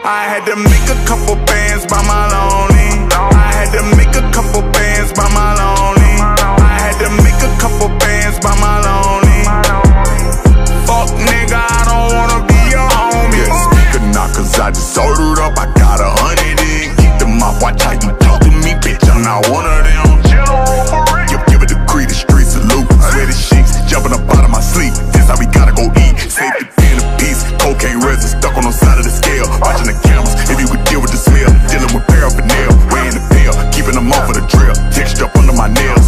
I had to make a couple bands by my lonely. I had to make a couple bands by my lonely. I had to make a couple bands by my lonely. Fuck nigga, I don't wanna be your homie. Yeah, speaker knockers, I just ordered up. I got 100 in. Keep them off, watch how you talk to me, bitch. I'm not one of them.